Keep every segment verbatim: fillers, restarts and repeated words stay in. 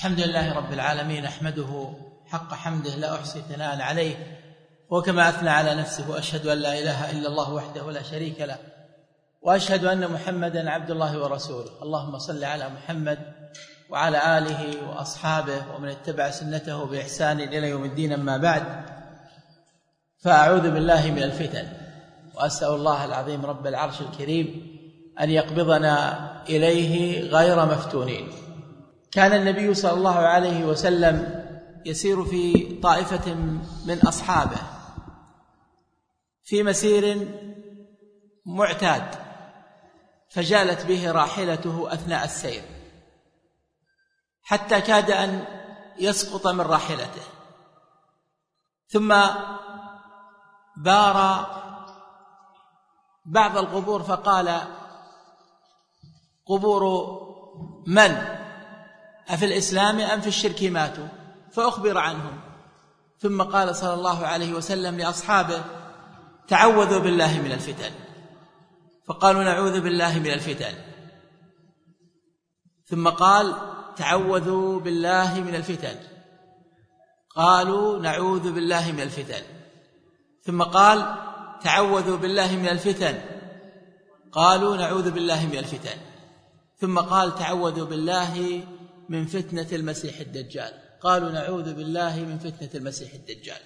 الحمد لله رب العالمين، أحمده حق حمده لا أحصي ثناء عليه، وكما أثنى على نفسه، وأشهد أن لا إله إلا الله وحده لا شريك له، وأشهد أن محمدا عبد الله ورسوله. اللهم صل على محمد وعلى آله وأصحابه ومن اتبع سنته بإحسان إلى يوم الدين. أما بعد، فأعوذ بالله من الفتن، وأسأل الله العظيم رب العرش الكريم أن يقبضنا إليه غير مفتونين. كان النبي صلى الله عليه وسلم يسير في طائفة من أصحابه في مسير معتاد، فجالت به راحلته أثناء السير حتى كاد أن يسقط من راحلته، ثم بار بعض القبور فقال: قبور من؟ أفي الإسلام أم في الشرك ماتوا؟ فأخبر عنهم. ثم قال صلى الله عليه وسلم لأصحابه: تعوذوا بالله من الفتن. فقالوا: نعوذ بالله من الفتن. ثم قال: تعوذوا بالله من الفتن. قالوا: نعوذ بالله من الفتن. ثم قال: تعوذوا بالله من الفتن. قالوا: نعوذ بالله من الفتن. ثم قال: تعوذوا بالله من فتنة المسيح الدجال. قالوا: نعوذ بالله من فتنة المسيح الدجال.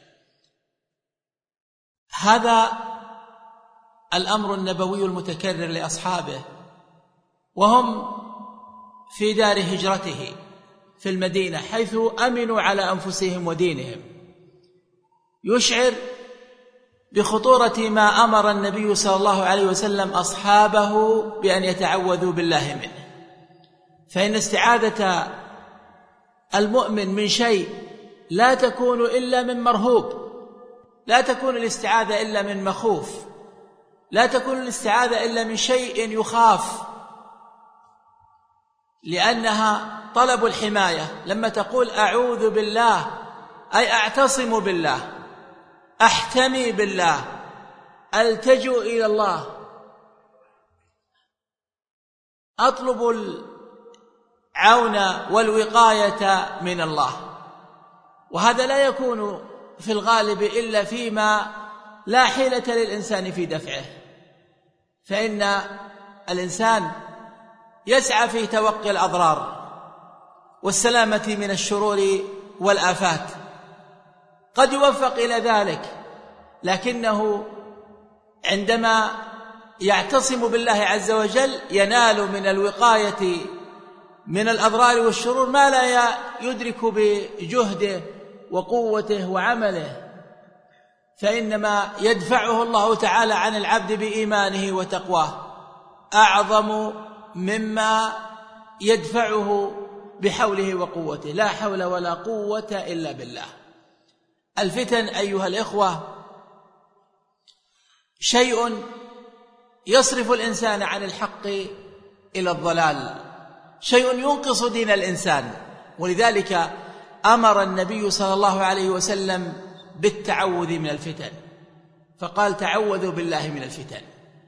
هذا الأمر النبوي المتكرر لأصحابه وهم في دار هجرته في المدينة، حيث أمنوا على أنفسهم ودينهم، يشعر بخطورة ما أمر النبي صلى الله عليه وسلم أصحابه بأن يتعوذوا بالله منه. فإن استعاذة المؤمن من شيء لا تكون إلا من مرهوب، لا تكون الاستعاذة إلا من مخوف، لا تكون الاستعاذة إلا من شيء يخاف، لأنها طلب الحماية. لما تقول أعوذ بالله أي أعتصم بالله، أحتمي بالله، ألتجئ إلى الله، أطلب العون والوقاية من الله. وهذا لا يكون في الغالب إلا فيما لا حيلة للإنسان في دفعه، فإن الإنسان يسعى في توقي الأضرار والسلامة من الشرور والآفات، قد يوفق إلى ذلك، لكنه عندما يعتصم بالله عز وجل ينال من الوقاية من الأضرار والشرور ما لا يدرك بجهده وقوته وعمله، فإنما يدفعه الله تعالى عن العبد بإيمانه وتقواه أعظم مما يدفعه بحوله وقوته. لا حول ولا قوة إلا بالله. الفتن أيها الإخوة شيء يصرف الإنسان عن الحق إلى الضلال، شيء ينقص دين الإنسان، ولذلك أمر النبي صلى الله عليه وسلم بالتعوذ من الفتن، فقال: تعوذوا بالله من الفتن.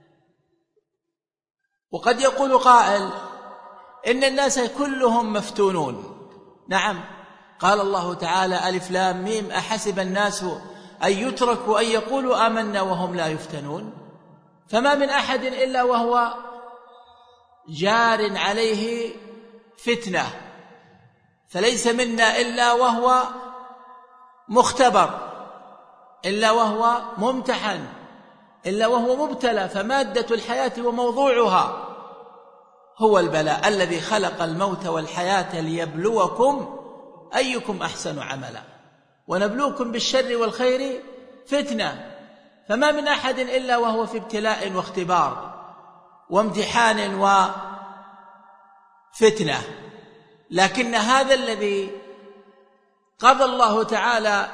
وقد يقول قائل: إن الناس كلهم مفتونون. نعم، قال الله تعالى: ألف لام ميم أحسب الناس أن يتركوا أن يقولوا آمنا وهم لا يفتنون. فما من أحد إلا وهو جار عليه فتنة، فليس منا إلا وهو مختبر، إلا وهو ممتحن، إلا وهو مبتلى. فمادة الحياة وموضوعها هو البلاء، الذي خلق الموت والحياة ليبلوكم أيكم أحسن عملا ونبلوكم بالشر والخير فتنة. فما من أحد إلا وهو في ابتلاء واختبار وامتحان وفتنة، لكن هذا الذي قضى الله تعالى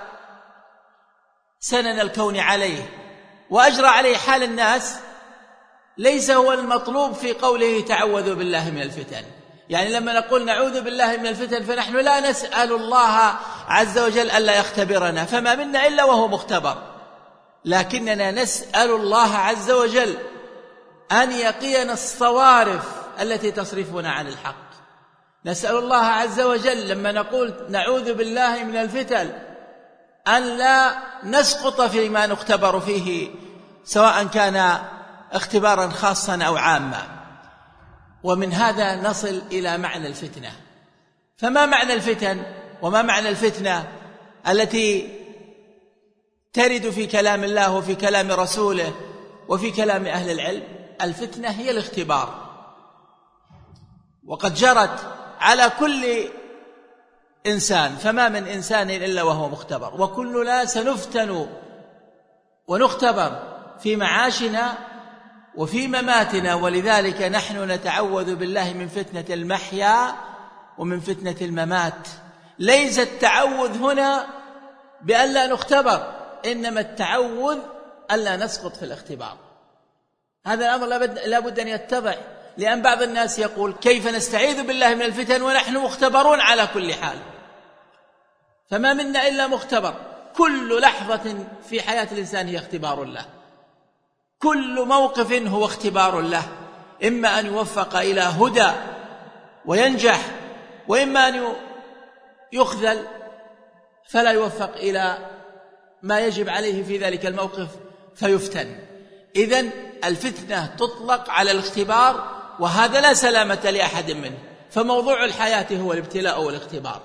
سنن الكون عليه وأجرى عليه حال الناس ليس هو المطلوب في قوله تعوذوا بالله من الفتن. يعني لما نقول نعوذ بالله من الفتن فنحن لا نسأل الله عز وجل ألا يختبرنا، فما منا إلا وهو مختبر، لكننا نسأل الله عز وجل أن يقينا الصوارف التي تصرفنا عن الحق، نسأل الله عز وجل لما نقول نعوذ بالله من الفتن أن لا نسقط فيما نختبر فيه، سواء كان اختبارا خاصا أو عاما. ومن هذا نصل إلى معنى الفتنة. فما معنى الفتن وما معنى الفتنة التي ترد في كلام الله وفي كلام رسوله وفي كلام أهل العلم؟ الفتنة هي الاختبار، وقد جرت على كل إنسان، فما من إنسان إلا وهو مختبر، وكلنا سنفتن ونختبر في معاشنا وفي مماتنا. ولذلك نحن نتعوذ بالله من فتنة المحيا ومن فتنة الممات. ليس التعوذ هنا بأن لا نختبر، إنما التعوذ ألا نسقط في الاختبار. هذا الأمر لا بد أن يتضح، لأن بعض الناس يقول كيف نستعيذ بالله من الفتن ونحن مختبرون على كل حال؟ فما منا إلا مختبر. كل لحظة في حياة الإنسان هي اختبار له، كل موقف هو اختبار له، إما أن يوفق إلى هدى وينجح، وإما أن يخذل فلا يوفق إلى ما يجب عليه في ذلك الموقف فيفتن. إذن الفتنة تطلق على الاختبار، وهذا لا سلامة لأحد منه، فموضوع الحياة هو الابتلاء والاختبار.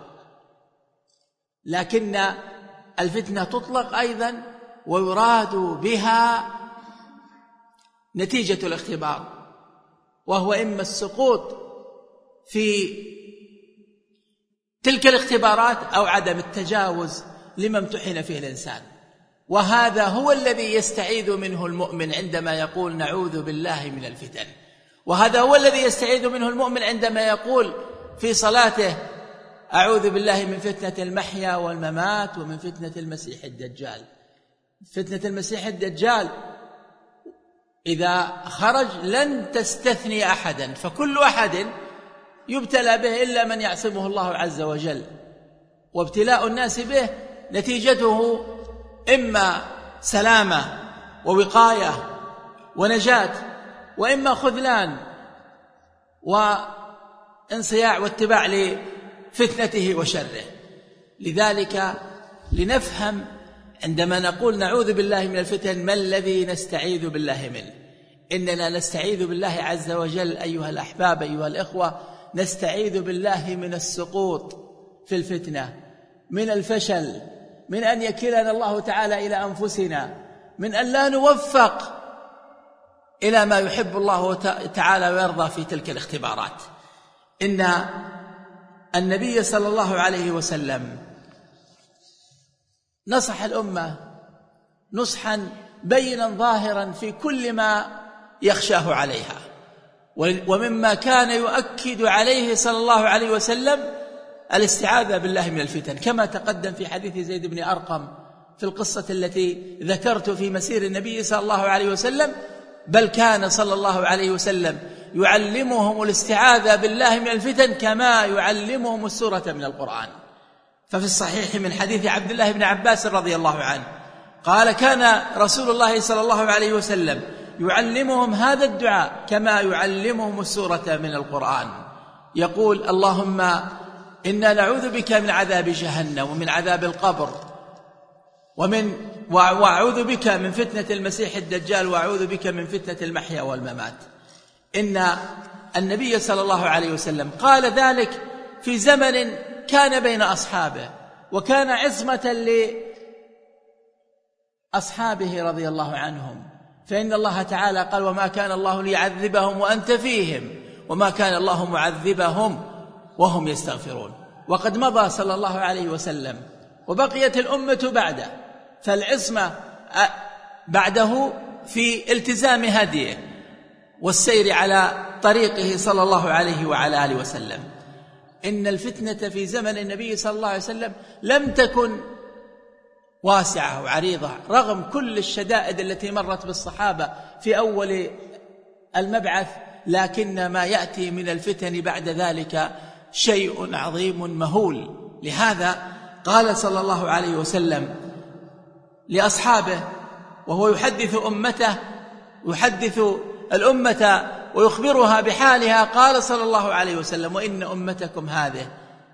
لكن الفتنة تطلق أيضا ويراد بها نتيجة الاختبار، وهو إما السقوط في تلك الاختبارات أو عدم التجاوز لما امتحن فيه الإنسان. وهذا هو الذي يستعيذ منه المؤمن عندما يقول نعوذ بالله من الفتن، وهذا هو الذي يستعيذ منه المؤمن عندما يقول في صلاته أعوذ بالله من فتنة المحيا والممات ومن فتنة المسيح الدجال. فتنة المسيح الدجال إذا خرج لن تستثني أحدا، فكل أحد يبتلى به إلا من يعصمه الله عز وجل، وابتلاء الناس به نتيجته إما سلامة ووقاية ونجاة، وإما خذلان وانصياع واتباع لفتنته وشره. لذلك لنفهم عندما نقول نعوذ بالله من الفتن ما الذي نستعيذ بالله منه. إننا نستعيذ بالله عز وجل أيها الأحباب أيها الإخوة، نستعيذ بالله من السقوط في الفتنة، من الفشل، من أن يكلنا الله تعالى إلى أنفسنا، من أن لا نوفق إلى ما يحب الله تعالى ويرضى في تلك الاختبارات. إن النبي صلى الله عليه وسلم نصح الأمة نصحا بينا ظاهرا في كل ما يخشاه عليها، ومما كان يؤكد عليه صلى الله عليه وسلم الاستعاذة بالله من الفتن، كما تقدم في حديث زيد بن أرقم في القصة التي ذكرت في مسير النبي صلى الله عليه وسلم. بل كان صلى الله عليه وسلم يعلمهم الاستعاذة بالله من الفتن كما يعلمهم السورة من القرآن. ففي الصحيح من حديث عبد الله بن عباس رضي الله عنه قال كان رسول الله صلى الله عليه وسلم يعلمهم هذا الدعاء كما يعلمهم السورة من القرآن، يقول اللهم إنا نعوذ بك من عذاب جهنم ومن عذاب القبر ومن وأعوذ بك من فتنة المسيح الدجال وأعوذ بك من فتنة المحيا والممات. إن النبي صلى الله عليه وسلم قال ذلك في زمن كان بين أصحابه، وكان عصمة لأصحابه رضي الله عنهم، فإن الله تعالى قال وما كان الله ليعذبهم وأنت فيهم وما كان الله معذبهم وهم يستغفرون. وقد مضى صلى الله عليه وسلم وبقيت الأمة بعده، فالعصمة بعده في التزام هديه والسير على طريقه صلى الله عليه وعلى آله وسلم. إن الفتنة في زمن النبي صلى الله عليه وسلم لم تكن واسعة وعريضة رغم كل الشدائد التي مرت بالصحابة في أول المبعث، لكن ما يأتي من الفتن بعد ذلك شيء عظيم مهول. لهذا قال صلى الله عليه وسلم لأصحابه وهو يحدث أمته يحدث الأمة ويخبرها بحالها. قال صلى الله عليه وسلم: وإن أمتكم هذه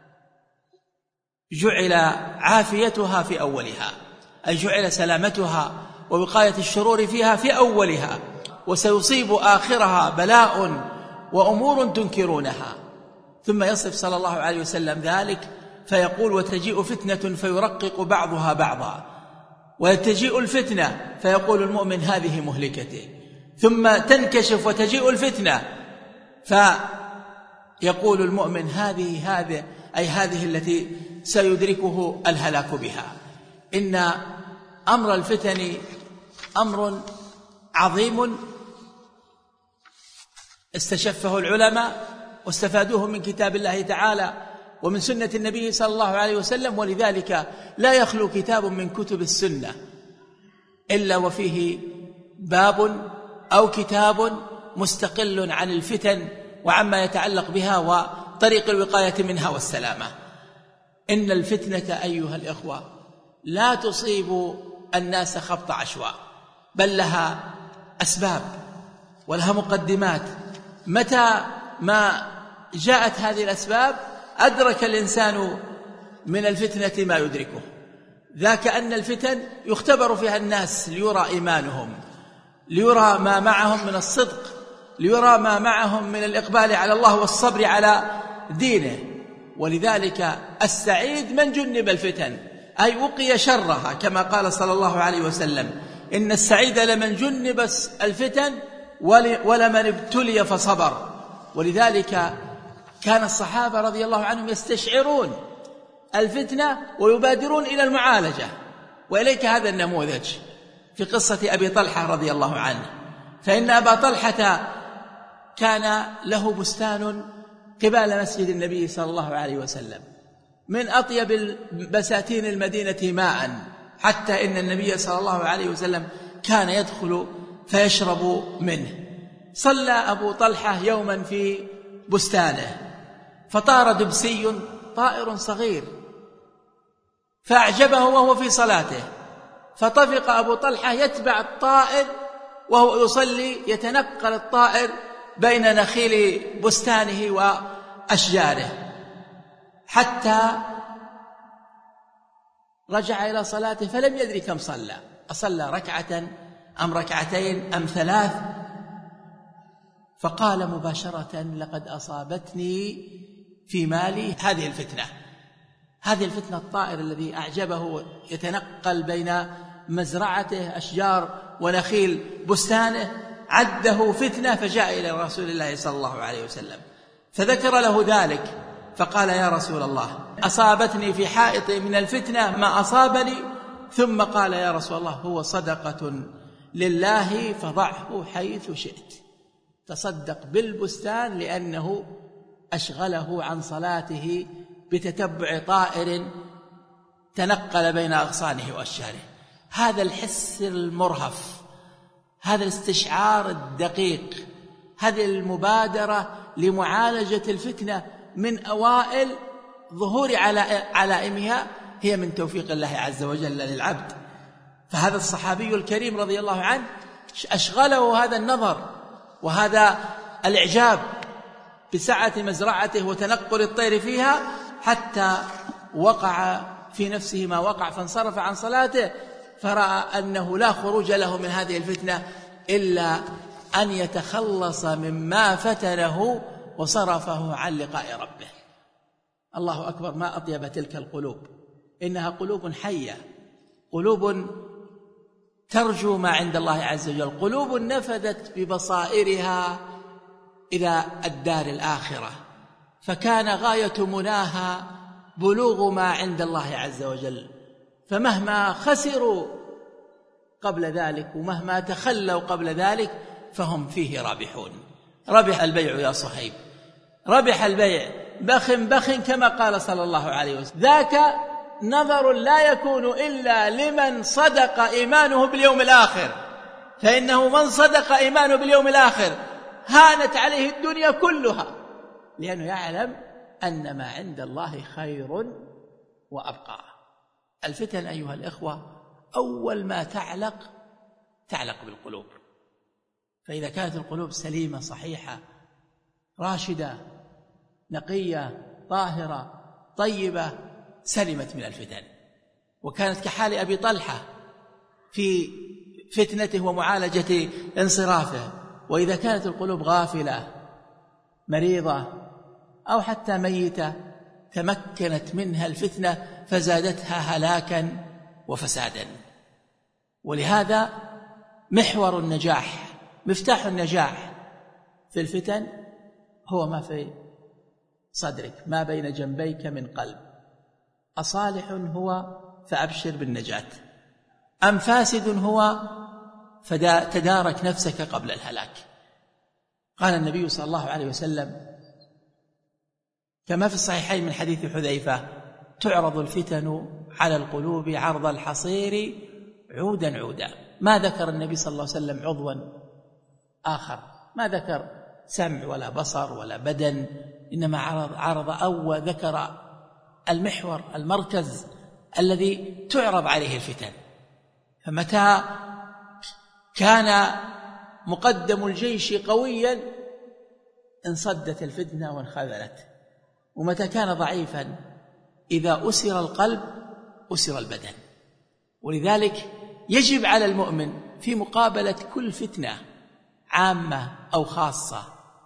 جعل عافيتها في أولها، أي جعل سلامتها ووقاية الشرور فيها في أولها، وسيصيب آخرها بلاء وأمور تنكرونها. ثم يصف صلى الله عليه وسلم ذلك فيقول: وتجيء فتنة فيرقق بعضها بعضا. وتجيء الفتنة فيقول المؤمن: هذه مهلكته. ثم تنكشف وتجيء الفتنة فيقول المؤمن: هذه هذه أي هذه التي سيدركه الهلاك بها. إن أمر الفتن أمر عظيم استشفه العلماء واستفادوه من كتاب الله تعالى ومن سنة النبي صلى الله عليه وسلم، ولذلك لا يخلو كتاب من كتب السنة إلا وفيه باب أو كتاب مستقل عن الفتن وعما يتعلق بها وطريق الوقاية منها والسلامة. إن الفتنة أيها الإخوة لا تصيب الناس خبط عشواء، بل لها أسباب ولها مقدمات. متى ما جاءت هذه الأسباب أدرك الإنسان من الفتنة ما يدركه. ذاك أن الفتن يختبر فيها الناس ليرى إيمانهم، ليرى ما معهم من الصدق، ليرى ما معهم من الإقبال على الله والصبر على دينه. ولذلك السعيد من جنب الفتن، أي وقي شرها، كما قال صلى الله عليه وسلم: إن السعيد لمن جنب الفتن ولمن ابتلي فصبر. ولذلك كان الصحابة رضي الله عنهم يستشعرون الفتنة ويبادرون إلى المعالجة. وإليك هذا النموذج في قصة أبي طلحة رضي الله عنه. فإن أبا طلحة كان له بستان قبال مسجد النبي صلى الله عليه وسلم، من أطيب بساتين المدينة ماء، حتى إن النبي صلى الله عليه وسلم كان يدخل فيشرب منه. صلى أبو طلحة يوما في بستانه فطار دبسي طائر صغير فأعجبه وهو في صلاته، فطفق أبو طلحة يتبع الطائر وهو يصلي، يتنقل الطائر بين نخيل بستانه وأشجاره حتى رجع إلى صلاته فلم يدري كم صلى، أصلى ركعة أم ركعتين أم ثلاث، فقال مباشرة: لقد أصابتني في مالي هذه الفتنة. هذه الفتنة الطائر الذي أعجبه يتنقل بين مزرعته أشجار ونخيل بستانه عده فتنة، فجاء إلى رسول الله صلى الله عليه وسلم فذكر له ذلك، فقال: يا رسول الله، أصابتني في حائط من الفتنة ما أصابني. ثم قال: يا رسول الله، هو صدقة لله فضعه حيث شئت. تصدق بالبستان لأنه أشغله عن صلاته بتتبع طائر تنقل بين أغصانه وأشجاره. هذا الحس المرهف، هذا الاستشعار الدقيق، هذه المبادرة لمعالجة الفتنة من أوائل ظهور علائمها هي من توفيق الله عز وجل للعبد. فهذا الصحابي الكريم رضي الله عنه أشغله هذا النظر وهذا الإعجاب بسعة مزرعته وتنقل الطير فيها، حتى وقع في نفسه ما وقع، فانصرف عن صلاته فرأى أنه لا خروج له من هذه الفتنة إلا أن يتخلص مما فتنه وصرفه عن لقاء ربه. الله أكبر، ما أطيب تلك القلوب، إنها قلوب حية، قلوب ترجو ما عند الله عز وجل، قلوب نفذت ببصائرها إلى الدار الآخرة، فكان غاية مناها بلوغ ما عند الله عز وجل. فمهما خسروا قبل ذلك ومهما تخلوا قبل ذلك فهم فيه رابحون. ربح البيع يا صهيب، ربح البيع، بخ بخ كما قال صلى الله عليه وسلم. ذاك نظر لا يكون إلا لمن صدق إيمانه باليوم الآخر، فإنه من صدق إيمانه باليوم الآخر هانت عليه الدنيا كلها، لأنه يعلم أن ما عند الله خير وأبقى. الفتن أيها الإخوة أول ما تعلق تعلق بالقلوب، فإذا كانت القلوب سليمة صحيحة راشدة نقية طاهرة طيبة سلمت من الفتن. وكانت كحال أبي طلحة في فتنته ومعالجة انصرافه. وإذا كانت القلوب غافلة مريضة أو حتى ميتة تمكنت منها الفتنة فزادتها هلاكا وفسادا. ولهذا محور النجاح مفتاح النجاح في الفتن هو ما في صدرك، ما بين جنبيك من قلب، أصالح هو فأبشر بالنجاة أم فاسد هو فتدارك نفسك قبل الهلاك. قال النبي صلى الله عليه وسلم كما في الصحيحين من حديث حذيفة: تعرض الفتن على القلوب عرض الحصير عودا عودا. ما ذكر النبي صلى الله عليه وسلم عضوا آخر، ما ذكر سمع ولا بصر ولا بدن، إنما عرض, عرض أو ذكر المحور المركز الذي تعرض عليه الفتن. فمتى كان مقدم الجيش قويا انصدت الفتنة وانخذلت، ومتى كان ضعيفا إذا أسر القلب أسر البدن. ولذلك يجب على المؤمن في مقابلة كل فتنة عامة أو خاصة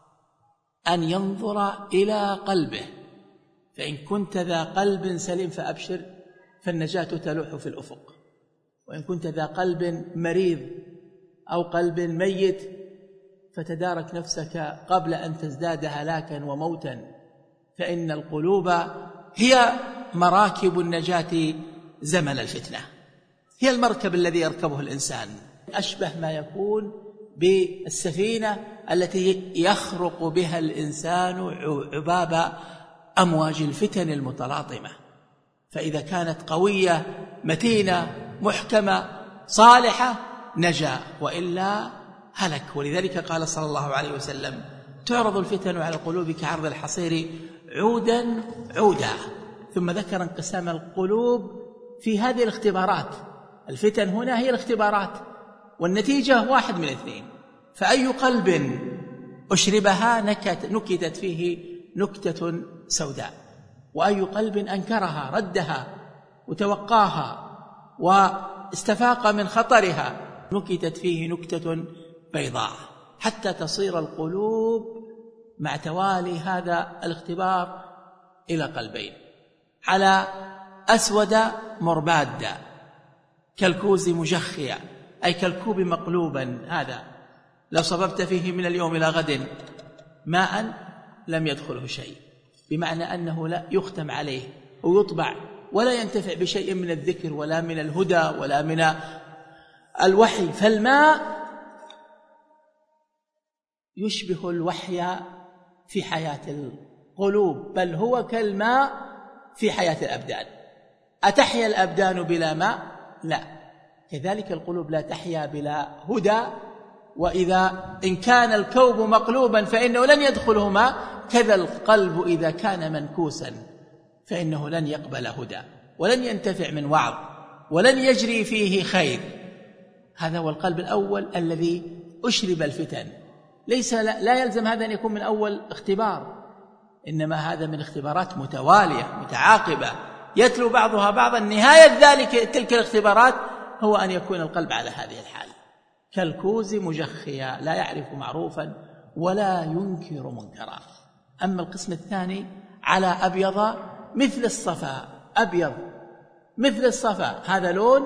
أن ينظر إلى قلبه، فإن كنت ذا قلب سليم فأبشر فالنجاة تلوح في الأفق، وإن كنت ذا قلب مريض أو قلب ميت فتدارك نفسك قبل أن تزداد هلاكا وموتا، فإن القلوب هي مراكب النجاة زمن الفتنة، هي المركب الذي يركبه الإنسان، أشبه ما يكون بالسفينة التي يخرق بها الإنسان عباب أمواج الفتن المتلاطمة. فإذا كانت قوية متينة محكمة صالحة نجا، وإلا هلك. ولذلك قال صلى الله عليه وسلم: تعرض الفتن على القلوب كعرض الحصير عودا عودا. ثم ذكر انقسام القلوب في هذه الاختبارات. الفتن هنا هي الاختبارات، والنتيجة واحد من اثنين: فأي قلب أشربها نكت نكتت فيه نكتة سوداء، وأي قلب أنكرها ردها وتوقاها واستفاق من خطرها نكتت فيه نكتة بيضاء، حتى تصير القلوب مع توالي هذا الاختبار إلى قلبين: على أسود مرباد كالكوز مجخيا، أي كالكوب مقلوبا، هذا لو صببت فيه من اليوم إلى غد ماء لم يدخله شيء، بمعنى أنه لا يختم عليه ويطبع ولا ينتفع بشيء من الذكر ولا من الهدى ولا من الوحي. فالماء يشبه الوحي في حياة القلوب، بل هو كالماء في حياة الأبدان. أتحيا الأبدان بلا ماء؟ لا. كذلك القلوب لا تحيا بلا هدى، وإذا إن كان الكوب مقلوبا فإنه لن يدخله ماء، كذا القلب إذا كان منكوسا فإنه لن يقبل هدى ولن ينتفع من وعظ ولن يجري فيه خير. هذا هو القلب الأول الذي أشرب الفتن. ليس لا يلزم هذا أن يكون من أول اختبار، إنما هذا من اختبارات متوالية متعاقبة يتلو بعضها بعضا. نهاية ذلك تلك الاختبارات هو أن يكون القلب على هذه الحال كالكوز مجخيا، لا يعرف معروفا ولا ينكر منكرا. أما القسم الثاني على أبيض مثل الصفا، أبيض مثل الصفا، هذا لون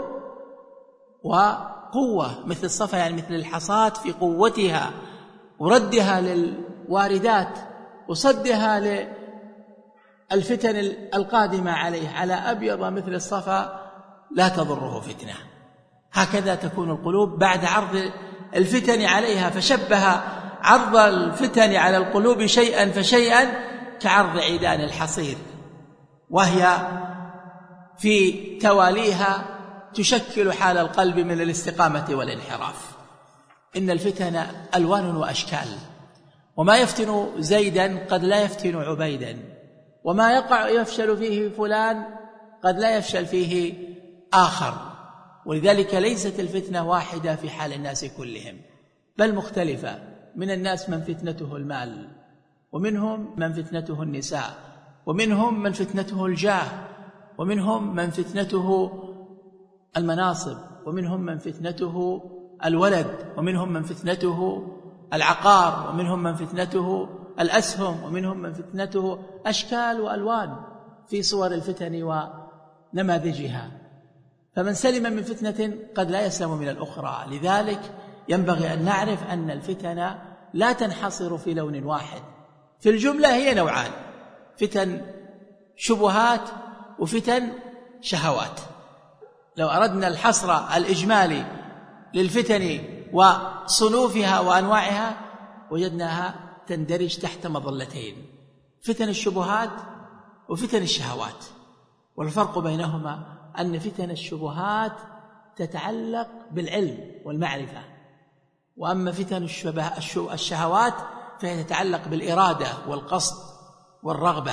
وقوة مثل الصفا، يعني مثل الحصاة في قوتها وردها للواردات وصدها للفتن القادمة عليه. على أبيض مثل الصفا لا تضره فتنة. هكذا تكون القلوب بعد عرض الفتن عليها، فشبه عرض الفتن على القلوب شيئا فشيئا كعرض عيدان الحصير، وهي في تواليها تشكل حال القلب من الاستقامة والانحراف. إن الفتن ألوان وأشكال، وما يفتن زيدا قد لا يفتن عبيدا، وما يقع يفشل فيه فلان قد لا يفشل فيه آخر. ولذلك ليست الفتنة واحدة في حال الناس كلهم، بل مختلفة. من الناس من فتنته المال، ومنهم من فتنته النساء، ومنهم من فتنته الجاه، ومنهم من فتنته المناصب، ومنهم من فتنته الولد، ومنهم من فتنته العقار، ومنهم من فتنته الأسهم، ومنهم من فتنته أشكال وألوان في صور الفتن ونماذجها. فمن سلم من فتنة قد لا يسلم من الأخرى. لذلك ينبغي أن نعرف أن الفتن لا تنحصر في لون واحد. في الجملة هي نوعان: فتن شبهات وفتن شهوات. لو أردنا الحصر الإجمالي للفتن وصنوفها وأنواعها وجدناها تندرج تحت مظلتين: فتن الشبهات وفتن الشهوات. والفرق بينهما أن فتن الشبهات تتعلق بالعلم والمعرفة، وأما فتن الشهوات فهي تتعلق بالإرادة والقصد والرغبة.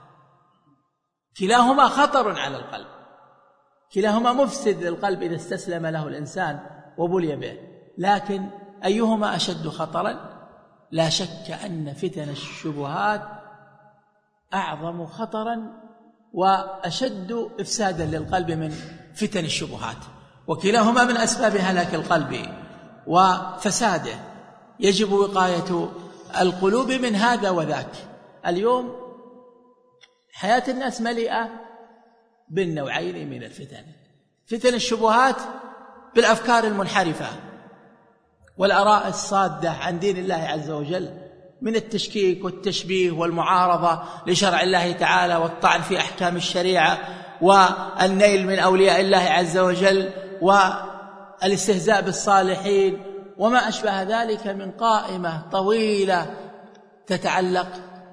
كلاهما خطر على القلب، كلاهما مفسد للقلب إذا استسلم له الإنسان وبلي به. لكن أيهما أشد خطرا؟ لا شك أن فتن الشبهات أعظم خطرا وأشد إفسادا للقلب من فتن الشبهات، وكلاهما من أسباب هلاك القلب وفساده. يجب وقاية القلوب من هذا وذاك. اليوم حياة الناس مليئة بالنوعين من الفتن: فتن الشبهات بالأفكار المنحرفة والآراء الصادة عن دين الله عز وجل، من التشكيك والتشبيه والمعارضة لشرع الله تعالى والطعن في أحكام الشريعة والنيل من أولياء الله عز وجل والاستهزاء بالصالحين وما أشبه ذلك من قائمة طويلة تتعلق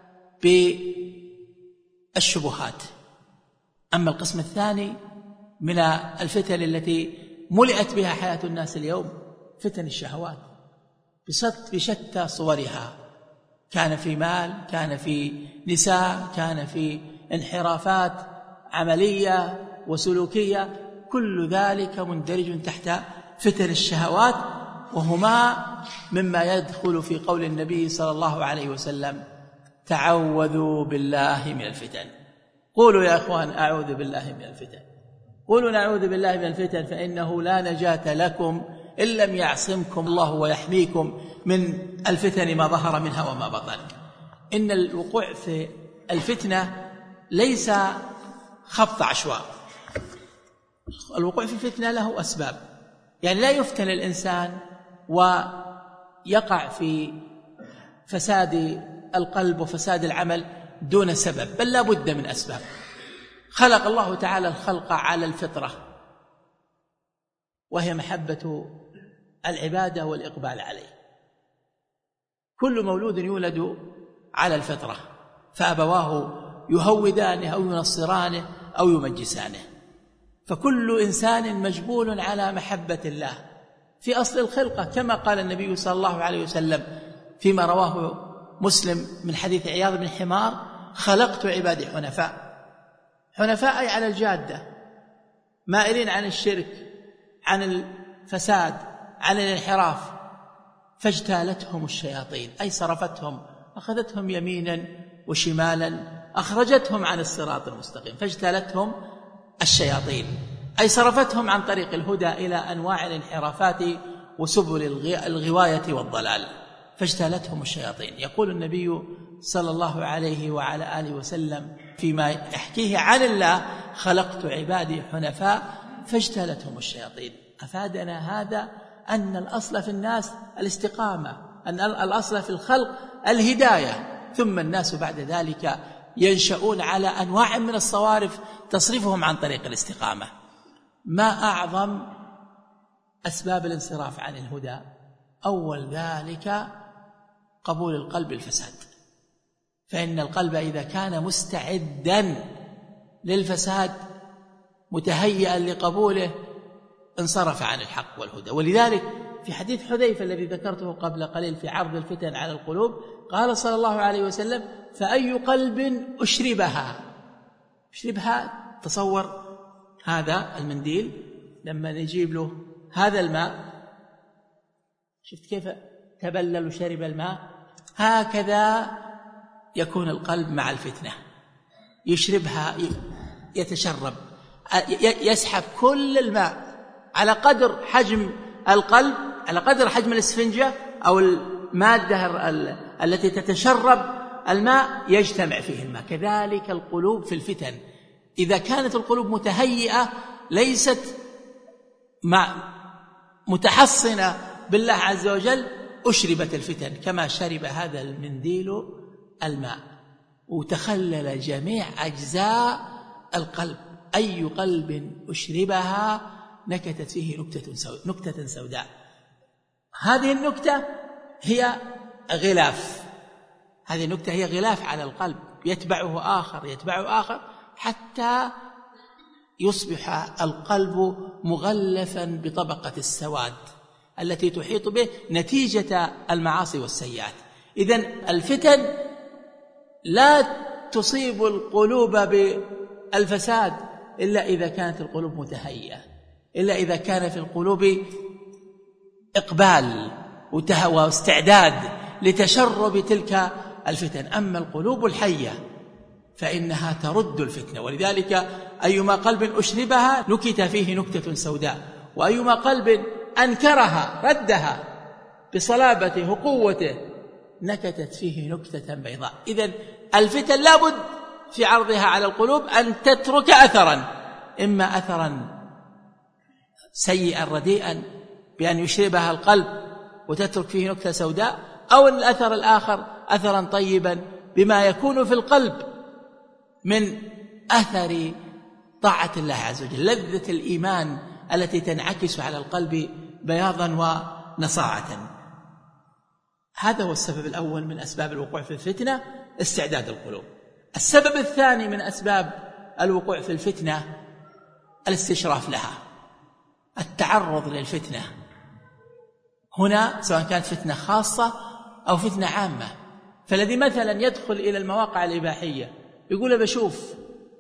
بالشبهات. أما القسم الثاني من الفتن التي ملئت بها حياة الناس اليوم فتن الشهوات بشتى صورها، كان في مال، كان في نساء، كان في انحرافات عملية وسلوكية، كل ذلك مندرج تحت فتن الشهوات، وهما مما يدخل في قول النبي صلى الله عليه وسلم: تعوذوا بالله من الفتن. قولوا يا أخوان أعوذ بالله من الفتن، قولوا نعوذ بالله من الفتن، فإنه لا نجاة لكم إن لم يعصمكم الله ويحميكم من الفتن ما ظهر منها وما بطن. إن الوقوع في الفتنة ليس خبط عشواء، الوقوع في الفتنة له أسباب. يعني لا يفتن الإنسان ويقع في فساد القلب وفساد العمل دون سبب، بل لا بد من أسباب. خلق الله تعالى الخلق على الفطرة، وهي محبة العبادة والإقبال عليه. كل مولود يولد على الفطرة، فأبواه يهودانه أو ينصرانه أو يمجسانه، فكل إنسان مجبول على محبة الله في أصل الخلقة، كما قال النبي صلى الله عليه وسلم فيما رواه مسلم من حديث عياض بن حمار: خلقت عبادي حنفاء. حنفاء أي على الجادة، مائلين عن الشرك، عن الفساد، عن الانحراف. فاجتالتهم الشياطين أي صرفتهم، أخذتهم يمينا وشمالا، أخرجتهم عن الصراط المستقيم. فاجتالتهم الشياطين أي صرفتهم عن طريق الهدى إلى أنواع الانحرافات وسبل الغواية والضلال. فاجتالتهم الشياطين. يقول النبي صلى الله عليه وعلى آله وسلم فيما يحكيه عن الله: خلقت عبادي حنفاء فاجتالتهم الشياطين. أفادنا هذا أن الأصل في الناس الاستقامة، أن الأصل في الخلق الهداية، ثم الناس بعد ذلك ينشؤون على أنواع من الصوارف تصرفهم عن طريق الاستقامة. ما أعظم أسباب الانصراف عن الهدى؟ أول ذلك قبول القلب الفساد، فإن القلب إذا كان مستعدا للفساد متهيئا لقبوله انصرف عن الحق والهدى. ولذلك في حديث حذيفة الذي ذكرته قبل قليل في عرض الفتن على القلوب قال صلى الله عليه وسلم: فأي قلب أشربها. أشربها، تصور هذا المنديل لما نجيب له هذا الماء، شفت كيف تبلل وشرب الماء. هكذا يكون القلب مع الفتنة، يشربها، يتشرب، يسحب كل الماء على قدر حجم القلب، على قدر حجم الإسفنجة أو المادة التي تتشرب الماء يجتمع فيه الماء. كذلك القلوب في الفتن، إذا كانت القلوب متهيئة ليست مع متحصنة بالله عز وجل أشربت الفتن كما شرب هذا المنديل الماء وتخلل جميع أجزاء القلب. أي قلب أشربها نكتت فيه نكتة سوداء, نكتة سوداء. هذه النكتة هي غلاف، هذه النكتة هي غلاف على القلب، يتبعه آخر يتبعه آخر حتى يصبح القلب مغلفا بطبقة السواد التي تحيط به نتيجة المعاصي والسيئات. إذن الفتن لا تصيب القلوب بالفساد إلا إذا كانت القلوب متهيئة، إلا إذا كان في القلوب إقبال واستعداد لتشرب تلك الفتن. أما القلوب الحية فإنها ترد الفتنة، ولذلك أيما قلب أشربها نكت فيه نكتة سوداء، وأيما قلب أنكرها ردها بصلابته وقوته نكتت فيه نكتة بيضاء. إذن الفتن لابد في عرضها على القلوب أن تترك أثرا، إما أثرا سيئا رديئا بأن يشربها القلب وتترك فيه نكتة سوداء، أو الأثر الآخر أثرا طيبا بما يكون في القلب من أثر طاعة الله عز وجل، لذة الإيمان التي تنعكس على القلب بياضا ونصاعة. هذا هو السبب الأول من أسباب الوقوع في الفتنة، استعداد القلوب. السبب الثاني من أسباب الوقوع في الفتنة الاستشراف لها، التعرض للفتنة. هنا سواء كانت فتنة خاصة أو فتنة عامة، فالذي مثلا يدخل إلى المواقع الإباحية يقول بشوف،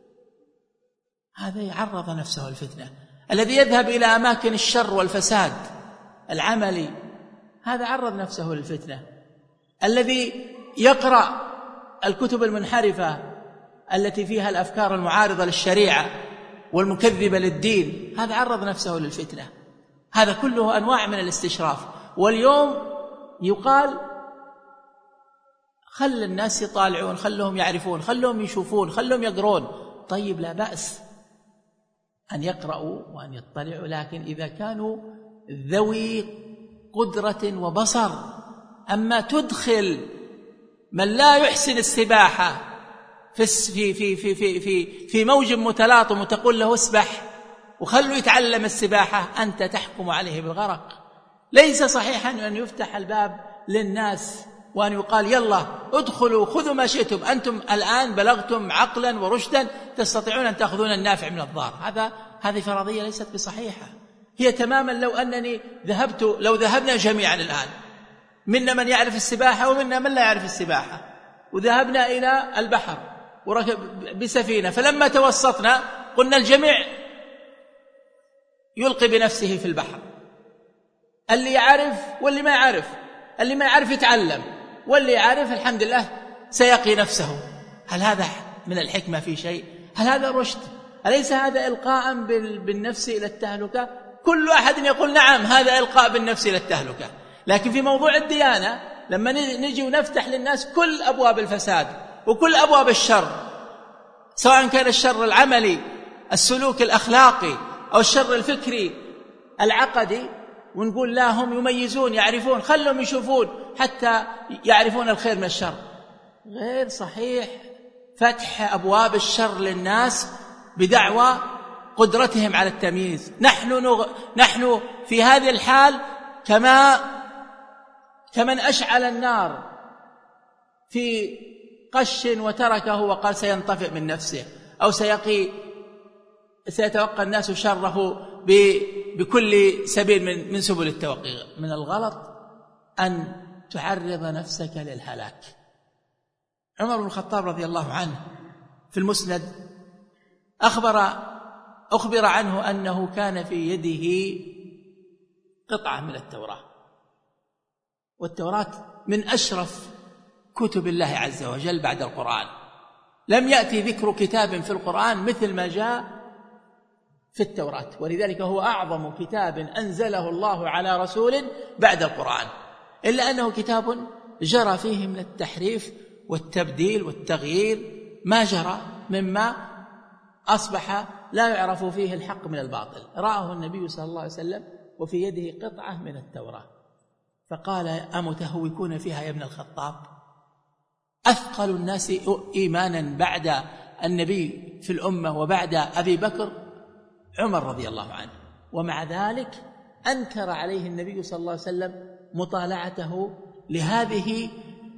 هذا يعرض نفسه للفتنة. الذي يذهب إلى أماكن الشر والفساد العملي هذا عرض نفسه للفتنة. الذي يقرأ الكتب المنحرفة التي فيها الأفكار المعارضة للشريعة والمكذبة للدين هذا عرض نفسه للفتنة. هذا كله أنواع من الاستشراف. واليوم يقال خل الناس يطالعون، خلهم يعرفون، خلهم يشوفون، خلهم يقرون. طيب لا بأس أن يقرأوا وأن يطلعوا، لكن إذا كانوا ذوي قدرة وبصر. أما تدخل من لا يحسن السباحة في في في في في في, في موج متلاطم وتقول له اسبح وخلوا يتعلم السباحة، أنت تحكم عليه بالغرق. ليس صحيحا أن يفتح الباب للناس وأن يقال يلا ادخلوا خذوا ما شئتم، أنتم الآن بلغتم عقلا ورشدا تستطيعون أن تأخذون النافع من الضار. هذا هذه فرضية ليست بصحيحة. هي تماما لو أنني ذهبت لو ذهبنا جميعا الآن، منا من يعرف السباحة ومنا من لا يعرف السباحة، وذهبنا إلى البحر وركب بسفينة، فلما توسطنا قلنا الجميع يلقي بنفسه في البحر، اللي يعرف واللي ما يعرف، اللي ما يعرف يتعلم واللي يعرف الحمد لله سيقي نفسه. هل هذا من الحكمة في شيء؟ هل هذا رشد؟ أليس هذا إلقاء بالنفس إلى التهلكة؟ كل أحد يقول نعم هذا إلقاء بالنفس إلى التهلكة. لكن في موضوع الديانة لما نجي ونفتح للناس كل أبواب الفساد وكل أبواب الشر، سواء كان الشر العملي السلوك الأخلاقي أو الشر الفكري العقدي، ونقول لا هم يميزون يعرفون، خلهم يشوفون حتى يعرفون الخير من الشر، غير صحيح. فتح أبواب الشر للناس بدعوى قدرتهم على التمييز. نحن نغ... نحن في هذه الحال كما كمن أشعل النار في قش وتركه وقال سينطفئ من نفسه، أو سيقي سيتوقى الناس شره ب... بكل سبيل من, من سبل التوقي. من الغلط أن تعرض نفسك للهلاك. عمر بن الخطاب رضي الله عنه في المسند أخبر أخبر عنه أنه كان في يده قطعة من التوراة، والتوراة من أشرف كتب الله عز وجل بعد القرآن. لم يأتي ذكر كتاب في القرآن مثل ما جاء في التوراة، ولذلك هو أعظم كتاب أنزله الله على رسول بعد القرآن، إلا أنه كتاب جرى فيه من التحريف والتبديل والتغيير ما جرى، مما أصبح لا يعرف فيه الحق من الباطل. رآه النبي صلى الله عليه وسلم وفي يده قطعة من التوراة فقال: أمتهوكون فيها يا ابن الخطاب؟ أثقل الناس إيمانا بعد النبي في الأمة وبعد أبي بكر عمر رضي الله عنه، ومع ذلك أنكر عليه النبي صلى الله عليه وسلم مطالعته لهذه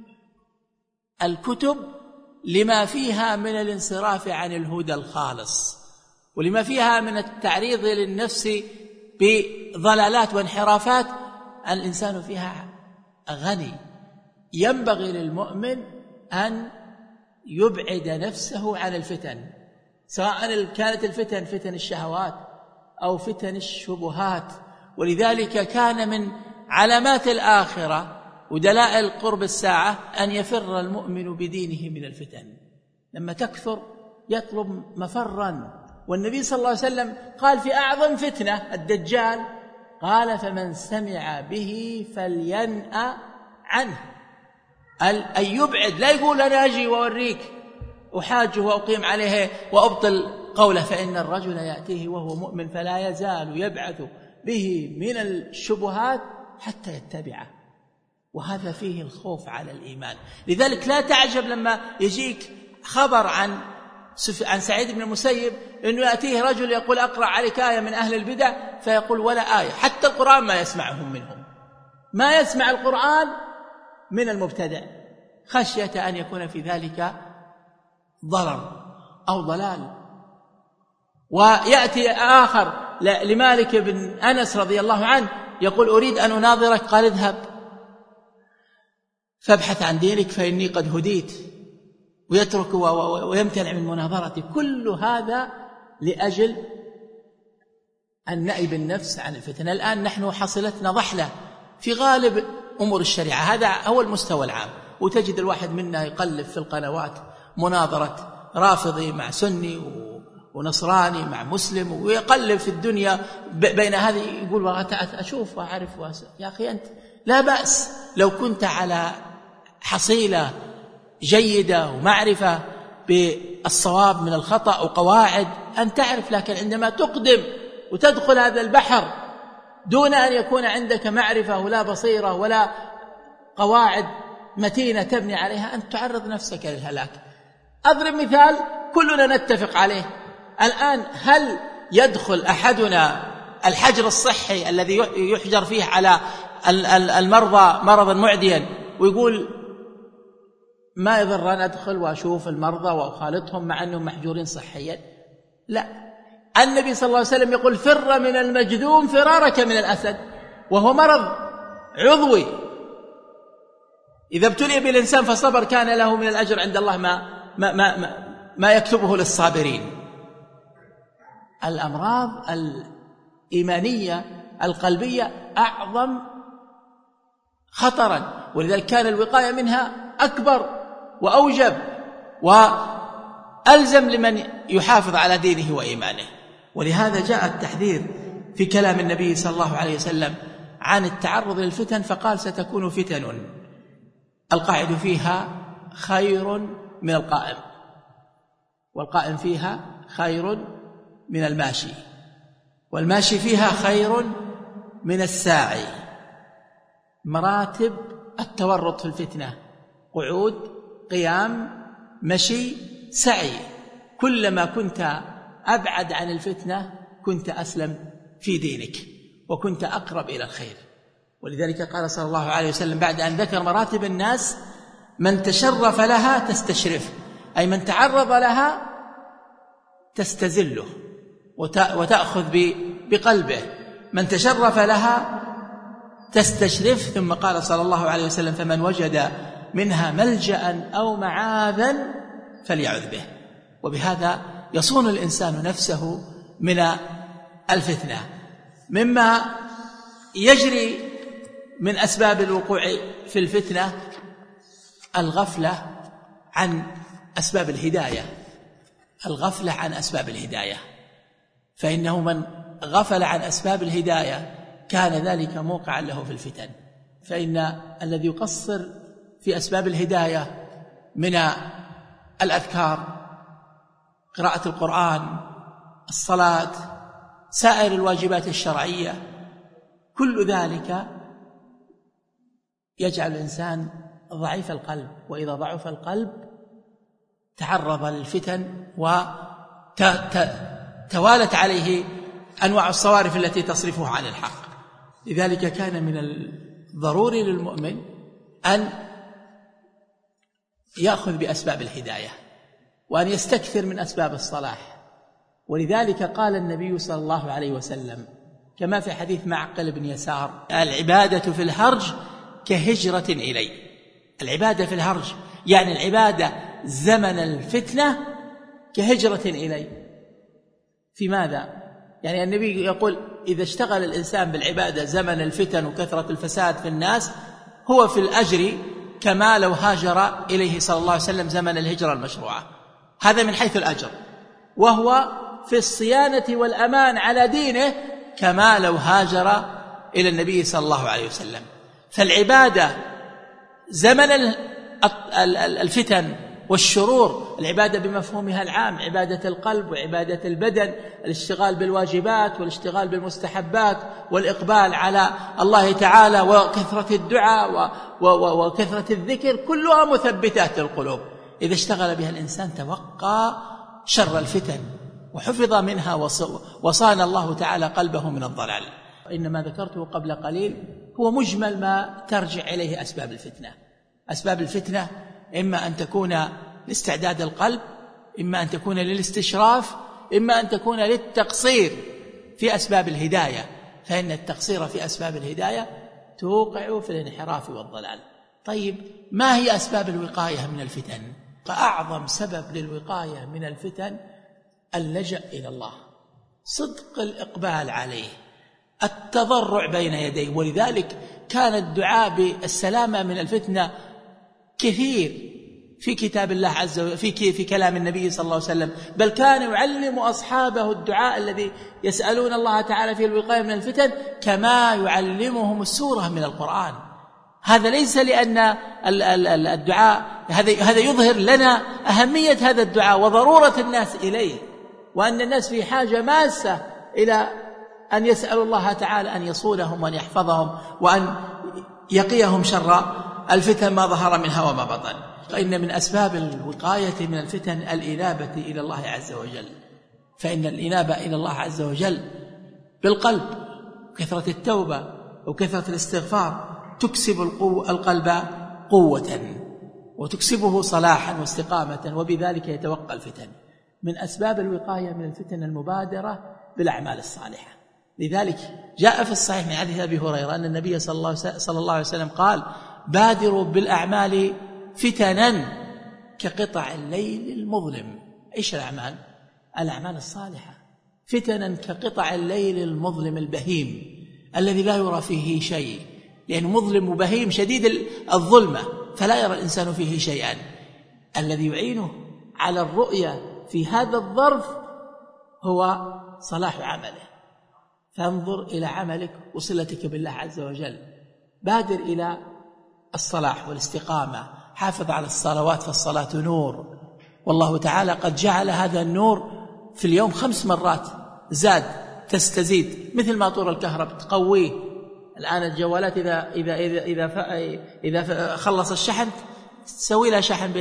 الكتب لما فيها من الانصراف عن الهدى الخالص، ولما فيها من التعريض للنفس بضلالات وانحرافات الإنسان فيها غني. ينبغي للمؤمن أن يبعد نفسه عن الفتن، سواء كانت الفتن فتن الشهوات أو فتن الشبهات. ولذلك كان من علامات الآخرة ودلائل قرب الساعة أن يفر المؤمن بدينه من الفتن. لما تكثر يطلب مفرا، والنبي صلى الله عليه وسلم قال في أعظم فتنة الدجال، قال: فمن سمع به فلينأ عنه، أن يبعد، لا يقول أنا أجي وأوريك أحاجه وأقيم عليه وأبطل قوله، فإن الرجل يأتيه وهو مؤمن فلا يزال يبعث به من الشبهات حتى يتبعه، وهذا فيه الخوف على الإيمان. لذلك لا تعجب لما يجيك خبر عن عن سعيد بن المسيب أنه يأتيه رجل يقول: أقرأ عليك آية من أهل البدع، فيقول: ولا آية، حتى القرآن ما يسمعهم منهم، ما يسمع القرآن من المبتدع، خشية أن يكون في ذلك ضرر أو ضلال. ويأتي آخر لمالك بن أنس رضي الله عنه يقول: أريد أن أناظرك، قال: اذهب فابحث عن دينك فإني قد هديت، ويترك ويمتنع من مناظرتي. كل هذا لأجل النأي بالنفس عن الفتن. الآن نحن حصلتنا ضحلة في غالب أمور الشريعة، هذا هو المستوى العام، وتجد الواحد منا يقلب في القنوات مناظرة رافضي مع سني ونصراني مع مسلم، ويقلب في الدنيا بين هذه، يقول: أشوف وأعرف وأسأل. يا أخي أنت لا بأس لو كنت على حصيلة جيدة ومعرفة بالصواب من الخطأ وقواعد أن تعرف، لكن عندما تقدم وتدخل هذا البحر دون أن يكون عندك معرفة ولا بصيرة ولا قواعد متينة تبني عليها، أن تعرض نفسك للهلاك. أضرب مثال كلنا نتفق عليه الآن: هل يدخل أحدنا الحجر الصحي الذي يحجر فيه على المرضى مرضا معديا ويقول ما يضر أن أدخل وأشوف المرضى وأخالطهم مع أنهم محجورين صحيا؟ لا، النبي صلى الله عليه وسلم يقول: فر من المجذوم فرارك من الأسد، وهو مرض عضوي إذا ابتلي بالإنسان فصبر كان له من الأجر عند الله ما ما ما ما, ما يكتبه للصابرين. الأمراض الإيمانية القلبية أعظم خطرا، ولذلك كان الوقاية منها أكبر وأوجب وألزم لمن يحافظ على دينه وإيمانه. ولهذا جاء التحذير في كلام النبي صلى الله عليه وسلم عن التعرض للفتن، فقال: ستكون فتن القاعد فيها خير من القائم، والقائم فيها خير من الماشي، والماشي فيها خير من الساعي. مراتب التورط في الفتنة: قعود، قيام، مشي، سعي. كلما كنت أبعد عن الفتنة كنت أسلم في دينك وكنت أقرب إلى الخير. ولذلك قال صلى الله عليه وسلم بعد أن ذكر مراتب الناس: من تشرف لها تستشرف، أي من تعرض لها تستزله وتأخذ بقلبه، من تشرف لها تستشرف. ثم قال صلى الله عليه وسلم: فمن وجد منها ملجأ أو معاذا فليعذ به. وبهذا يصون الإنسان نفسه من الفتنة. مما يجري من أسباب الوقوع في الفتنة الغفلة عن أسباب الهداية، الغفلة عن أسباب الهداية، فإنه من غفل عن أسباب الهداية كان ذلك موقعا له في الفتن. فإن الذي يقصر في أسباب الهداية من الأذكار، قراءة القرآن، الصلاة، سائر الواجبات الشرعية، كل ذلك يجعل الإنسان ضعيف القلب، وإذا ضعف القلب تعرض للفتن وتوالت عليه أنواع الصوارف التي تصرفه عن الحق. لذلك كان من الضروري للمؤمن أن يأخذ بأسباب الهداية وأن يستكثر من أسباب الصلاح. ولذلك قال النبي صلى الله عليه وسلم كما في حديث معقل بن يسار: العبادة في الهرج كهجرة إلي. العبادة في الهرج يعني العبادة زمن الفتنة كهجرة إلي. في ماذا؟ يعني النبي يقول إذا اشتغل الإنسان بالعبادة زمن الفتن وكثرة الفساد في الناس هو في الأجر كما لو هاجر إليه صلى الله عليه وسلم زمن الهجرة المشروعة. هذا من حيث الأجر، وهو في الصيانة والأمان على دينه كما لو هاجر إلى النبي صلى الله عليه وسلم. فالعبادة زمن الفتن والشرور، العبادة بمفهومها العام، عبادة القلب وعبادة البدن، الاشتغال بالواجبات والاشتغال بالمستحبات والإقبال على الله تعالى وكثرة الدعاء وكثرة الذكر، كلها مثبتات القلوب. إذا اشتغل بها الإنسان توقى شر الفتن وحفظ منها وصان الله تعالى قلبه من الضلال. إنما ذكرته قبل قليل هو مجمل ما ترجع إليه أسباب الفتنة. أسباب الفتنة إما أن تكون لاستعداد القلب، إما أن تكون للاستشراف، إما أن تكون للتقصير في أسباب الهداية، فإن التقصير في أسباب الهداية توقع في الانحراف والضلال. طيب، ما هي أسباب الوقاية من الفتن؟ فأعظم سبب للوقاية من الفتن اللجأ إلى الله، صدق الإقبال عليه، التضرع بين يديه. ولذلك كان الدعاء بالسلامة من الفتنة كثير في كتاب الله عز وجل، في في كلام النبي صلى الله عليه وسلم، بل كان يعلم أصحابه الدعاء الذي يسألون الله تعالى في الوقاية من الفتن كما يعلمهم السورة من القرآن. هذا ليس لأن الدعاء هذا هذا يظهر لنا أهمية هذا الدعاء وضرورة الناس إليه، وأن الناس في حاجة ماسة إلى أن يسألوا الله تعالى أن يصونهم وأن يحفظهم وأن يقيهم شر الفتن ما ظهر منها وما بطن. فإن من أسباب الوقاية من الفتن الإنابة إلى الله عز وجل، فإن الإنابة إلى الله عز وجل بالقلب، كثرة التوبة وكثرة الاستغفار تكسب القلب قوة وتكسبه صلاحا واستقامة، وبذلك يتوقى الفتن. من أسباب الوقاية من الفتن المبادرة بالأعمال الصالحة. لذلك جاء في الصحيح من حديث أبي هريرة أن النبي صلى الله عليه وسلم قال: بادروا بالأعمال فتنا كقطع الليل المظلم. إيش الأعمال؟ الأعمال الصالحة. فتنا كقطع الليل المظلم البهيم الذي لا يرى فيه شيء، لأنه مظلم وبهيم شديد الظلمة فلا يرى الإنسان فيه شيئا. الذي يعينه على الرؤية في هذا الظرف هو صلاح عمله. فانظر إلى عملك وصلتك بالله عز وجل، بادر إلى الصلاح والاستقامة، حافظ على الصلوات فالصلاة نور، والله تعالى قد جعل هذا النور في اليوم خمس مرات زاد تستزيد، مثل ما طور الكهرب تقويه. الآن الجوالات إذا إذا إذا إذا, إذا خلص الشحن تسوي لها شحن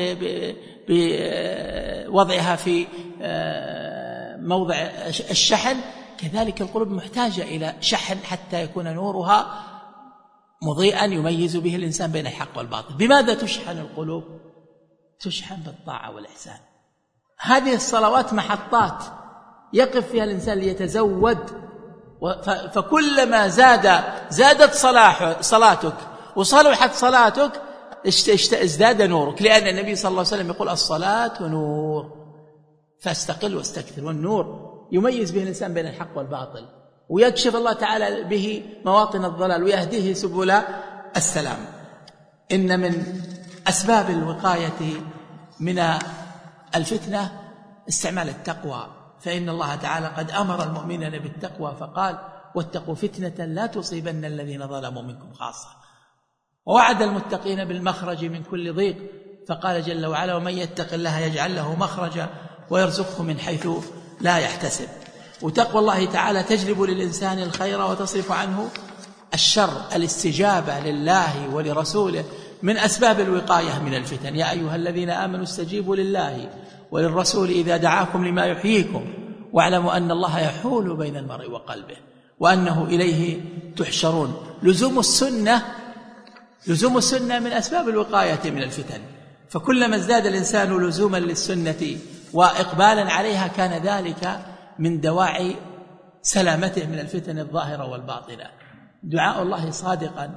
بوضعها في موضع الشحن. كذلك القلوب محتاجة إلى شحن حتى يكون نورها مضيئا يميز به الإنسان بين الحق والباطل. بماذا تشحن القلوب؟ تشحن بالطاعة والإحسان. هذه الصلوات محطات يقف فيها الإنسان ليتزود، فكلما زاد زادت صلاح صلاتك وصلحت صلاتك ازداد نورك، لأن النبي صلى الله عليه وسلم يقول: الصلاة نور فاستقل واستكثر. والنور يميز به الإنسان بين الحق والباطل، ويكشف الله تعالى به مواطن الضلال ويهديه سبل السلام. إن من أسباب الوقاية من الفتنة استعمال التقوى، فإن الله تعالى قد أمر المؤمنين بالتقوى فقال: واتقوا فتنة لا تصيبن الذين ظلموا منكم خاصة. ووعد المتقين بالمخرج من كل ضيق فقال جل وعلا: ومن يتق الله يجعل له مخرجا ويرزقه من حيث لا يحتسب. وتقوى الله تعالى تجلب للإنسان الخير وتصرف عنه الشر. الاستجابة لله ولرسوله من أسباب الوقاية من الفتن. يا أيها الذين آمنوا استجيبوا لله وللرسول إذا دعاكم لما يحييكم واعلموا أن الله يحول بين المرء وقلبه وأنه إليه تحشرون. لزوم السنة لزوم السنة من أسباب الوقاية من الفتن، فكلما ازداد الإنسان لزوما للسنة وإقبالا عليها كان ذلك من دواعي سلامته من الفتن الظاهرة والباطنة. دعاء الله صادقا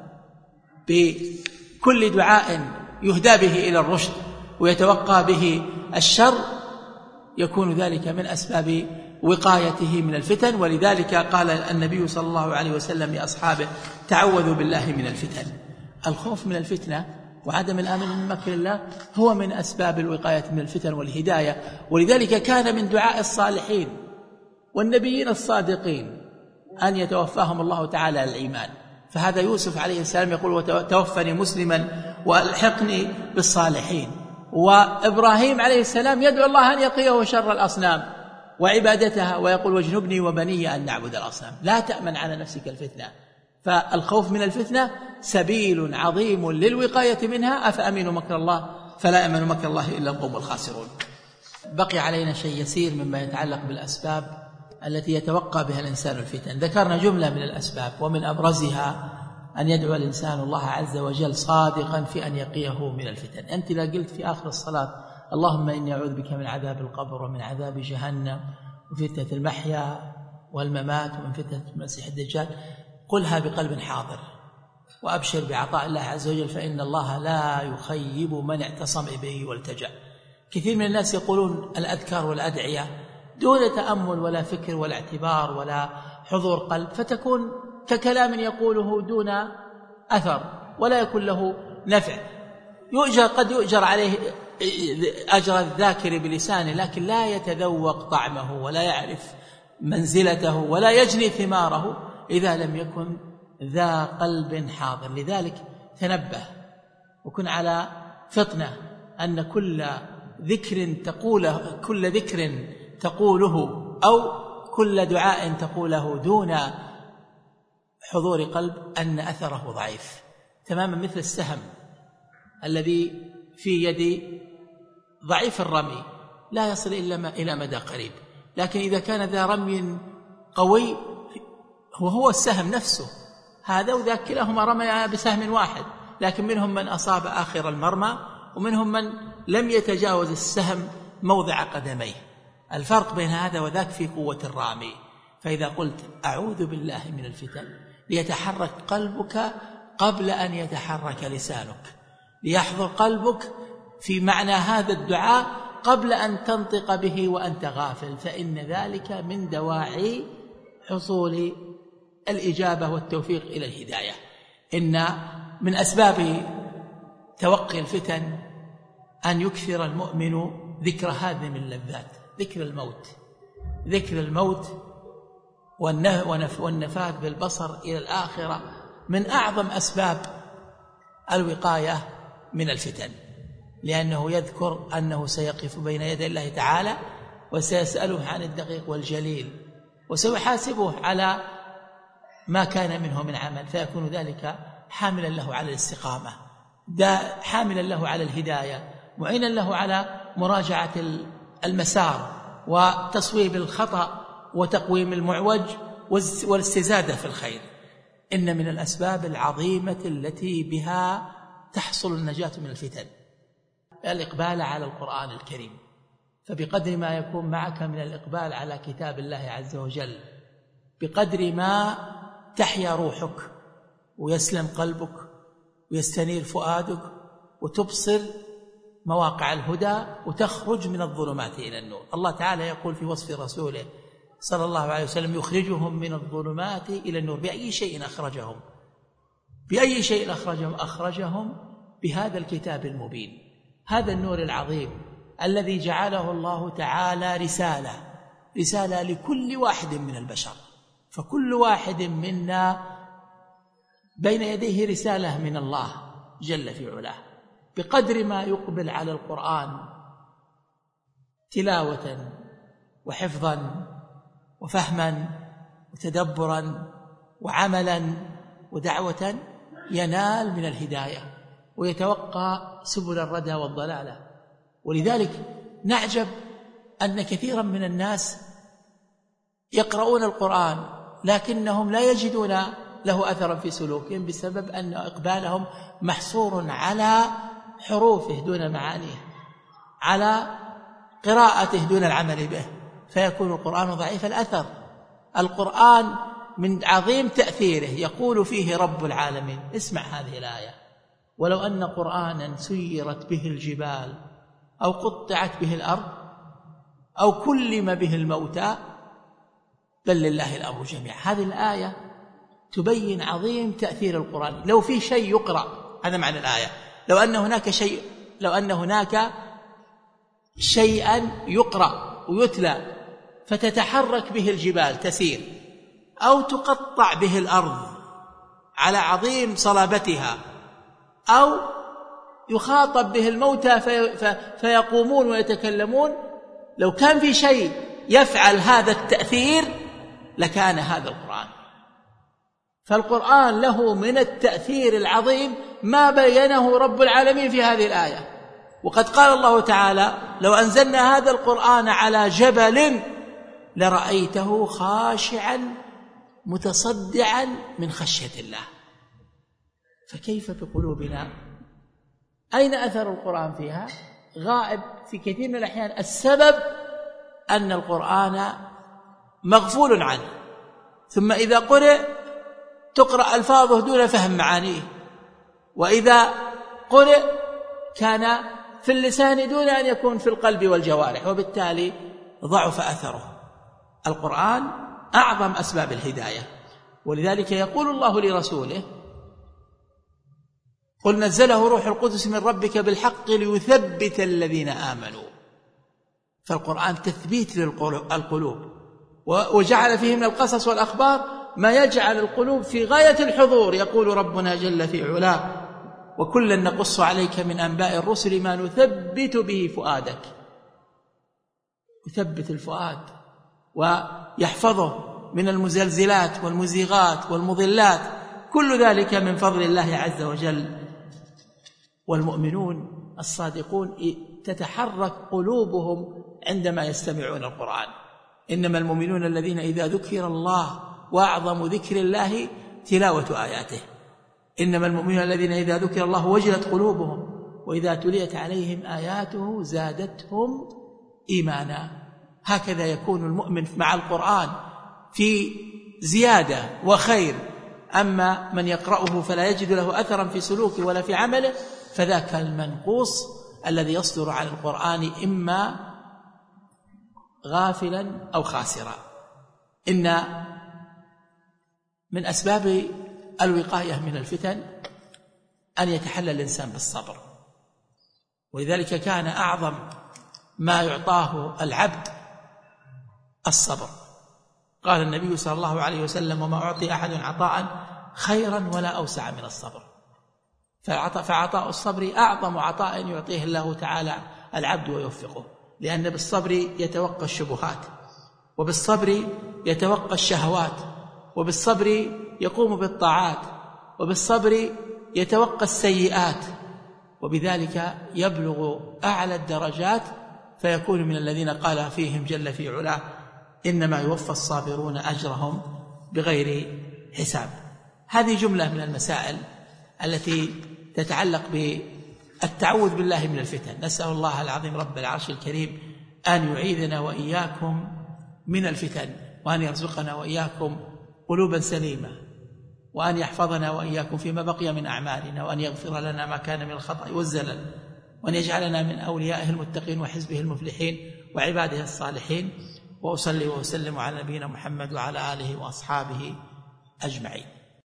بكل دعاء يهدى به إلى الرشد ويتوقى به الشر يكون ذلك من أسباب وقايته من الفتن. ولذلك قال النبي صلى الله عليه وسلم لأصحابه: تعوذوا بالله من الفتن. الخوف من الفتنة وعدم الأمن من مكر الله هو من أسباب الوقاية من الفتن والهداية. ولذلك كان من دعاء الصالحين والنبيين الصادقين أن يتوفاهم الله تعالى الإيمان. فهذا يوسف عليه السلام يقول: توفني مسلما وألحقني بالصالحين. وإبراهيم عليه السلام يدعو الله أن يقيه شر الأصنام وعبادتها ويقول: واجنبني وبني أن نعبد الأصنام. لا تأمن على نفسك الفتنة، فالخوف من الفتنة سبيل عظيم للوقاية منها. أفأمنوا مكر الله فلا يأمن مكر الله إلا القوم الخاسرون. بقي علينا شيء يسير مما يتعلق بالأسباب التي يتوقى بها الإنسان الفتن. ذكرنا جملة من الأسباب، ومن أبرزها أن يدعو الإنسان الله عز وجل صادقا في أن يقيه من الفتن. أنت لا قلت في آخر الصلاة: اللهم إني أعوذ بك من عذاب القبر ومن عذاب جهنم وفتنة المحيا والممات ومن فتنة المسيح الدجال، قلها بقلب حاضر وأبشر بعطاء الله عز وجل، فإن الله لا يخيب من اعتصم به والتجأ. كثير من الناس يقولون الأذكار والأدعية دون تأمل ولا فكر ولا اعتبار ولا حضور قلب، فتكون ككلام يقوله دون أثر ولا يكون له نفع. يؤجر قد يؤجر عليه أجر الذاكر بلسانه، لكن لا يتذوق طعمه ولا يعرف منزلته ولا يجني ثماره إذا لم يكن ذا قلب حاضر. لذلك تنبه وكن على فطنة أن كل ذكر تقوله كل ذكر تقوله أو كل دعاء تقوله دون حضور قلب أن أثره ضعيف، تماما مثل السهم الذي في يد ضعيف الرمي لا يصل إلا إلى مدى قريب، لكن إذا كان ذا رمي قوي وهو السهم نفسه هذا وذاك كلاهما رميا بسهم واحد، لكن منهم من أصاب آخر المرمى ومنهم من لم يتجاوز السهم موضع قدميه. الفرق بين هذا وذاك في قوة الرامي. فإذا قلت أعوذ بالله من الفتن ليتحرك قلبك قبل أن يتحرك لسانك، ليحضر قلبك في معنى هذا الدعاء قبل أن تنطق به وأنت غافل، فإن ذلك من دواعي حصول الإجابة والتوفيق إلى الهداية. إن من أسباب توقي الفتن أن يكثر المؤمن ذكر هادم اللذات، ذكر الموت ذكر الموت والنفاذ بالبصر إلى الآخرة من أعظم أسباب الوقاية من الفتن، لأنه يذكر أنه سيقف بين يدي الله تعالى وسيسأله عن الدقيق والجليل وسيحاسبه على ما كان منه من عمل، فيكون ذلك حاملا له على الاستقامة، حاملا له على الهداية، معينا له على مراجعة المسار وتصويب الخطأ وتقويم المعوج والاستزادة في الخير. إن من الأسباب العظيمة التي بها تحصل النجاة من الفتن الإقبال على القرآن الكريم، فبقدر ما يكون معك من الإقبال على كتاب الله عز وجل بقدر ما تحيا روحك ويسلم قلبك ويستنير فؤادك وتبصر مواقع الهدى وتخرج من الظلمات إلى النور. الله تعالى يقول في وصف رسوله صلى الله عليه وسلم: يخرجهم من الظلمات إلى النور. بأي شيء أخرجهم؟ بأي شيء أخرجهم؟ أخرجهم بهذا الكتاب المبين، هذا النور العظيم الذي جعله الله تعالى رسالة رسالة لكل واحد من البشر. فكل واحد منا بين يديه رسالة من الله جل في علاه، بقدر ما يقبل على القرآن تلاوة وحفظا وفهما وتدبرا وعملا ودعوة ينال من الهداية ويتوقع سبل الردى والضلالة. ولذلك نعجب أن كثيرا من الناس يقرؤون القرآن لكنهم لا يجدون له أثرا في سلوكهم، بسبب أن إقبالهم محصور على حروفه دون معانيه، على قراءته دون العمل به، فيكون القرآن ضعيف الأثر. القرآن من عظيم تأثيره يقول فيه رب العالمين، اسمع هذه الآية: ولو أن قرآنا سيرت به الجبال أو قطعت به الأرض أو كلم به الموتى بل لله الأمر جميعا. هذه الآية تبين عظيم تأثير القرآن. لو في شيء يقرأ، هذا معنى الآية، لو أن هناك شيء لو أن هناك شيئا يقرأ ويتلى فتتحرك به الجبال تسير، أو تقطع به الأرض على عظيم صلابتها، أو يخاطب به الموتى في في فيقومون ويتكلمون، لو كان في شيء يفعل هذا التأثير لكان هذا القرآن. فالقرآن له من التأثير العظيم ما بينه رب العالمين في هذه الآية. وقد قال الله تعالى: لو أنزلنا هذا القرآن على جبل لرأيته خاشعا متصدعا من خشية الله. فكيف بقلوبنا؟ أين أثر القرآن فيها؟ غائب في كثير من الأحيان. السبب أن القرآن مغفول عنه، ثم إذا قرئ تقرأ ألفاظه دون فهم معانيه، وإذا قرئ كان في اللسان دون أن يكون في القلب والجوارح، وبالتالي ضعف أثره. القرآن أعظم أسباب الهداية، ولذلك يقول الله لرسوله: قل نزله روح القدس من ربك بالحق ليثبت الذين آمنوا. فالقرآن تثبيت للقلوب، وجعل فيه من القصص والأخبار ما يجعل القلوب في غاية الحضور. يقول ربنا جل في علاه: وكلا نقص عليك من أنباء الرسل ما نثبت به فؤادك. يثبت الفؤاد ويحفظه من المزلزلات والمزيغات والمضلات، كل ذلك من فضل الله عز وجل. والمؤمنون الصادقون تتحرك قلوبهم عندما يستمعون القرآن. إنما المؤمنون الذين إذا ذكر الله، وأعظم ذكر الله تلاوة آياته. إنما المؤمنون الذين إذا ذكر الله وجلت قلوبهم وإذا تليت عليهم آياته زادتهم إيمانا. هكذا يكون المؤمن مع القرآن في زيادة وخير. أما من يقرأه فلا يجد له أثرا في سلوكه ولا في عمله، فذاك المنقوص الذي يصدر عن القرآن إما غافلا أو خاسرا. إن من أسباب الوقاية من الفتن أن يتحلى الإنسان بالصبر، ولذلك كان أعظم ما يعطاه العبد الصبر. قال النبي صلى الله عليه وسلم: وما أعطي أحد عطاء خيرا ولا أوسع من الصبر. فعطاء الصبر أعظم عطاء يعطيه الله تعالى العبد ويوفقه، لأن بالصبر يتوقى الشبهات، وبالصبر يتوقى الشهوات، وبالصبر يقوم بالطاعات، وبالصبر يتوقى السيئات، وبذلك يبلغ أعلى الدرجات، فيكون من الذين قال فيهم جل في علاه: إنما يوفى الصابرون أجرهم بغير حساب. هذه جملة من المسائل التي تتعلق بالتعوذ بالله من الفتن. نسأل الله العظيم رب العرش الكريم أن يعيذنا وإياكم من الفتن، وأن يرزقنا وإياكم قلوبا سليمة، وأن يحفظنا وإياكم فيما بقي من أعمالنا، وأن يغفر لنا ما كان من الخطأ والزلل، وأن يجعلنا من أوليائه المتقين وحزبه المفلحين وعباده الصالحين. وأصلي وأسلم على نبينا محمد وعلى آله وأصحابه أجمعين.